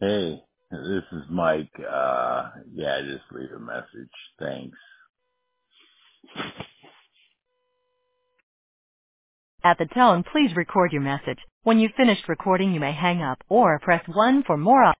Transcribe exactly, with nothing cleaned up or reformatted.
Hey, this is Mike. Uh, yeah, just leave a message. Thanks. At the tone, please record your message. When you've finished recording, you may hang up or press one for more options.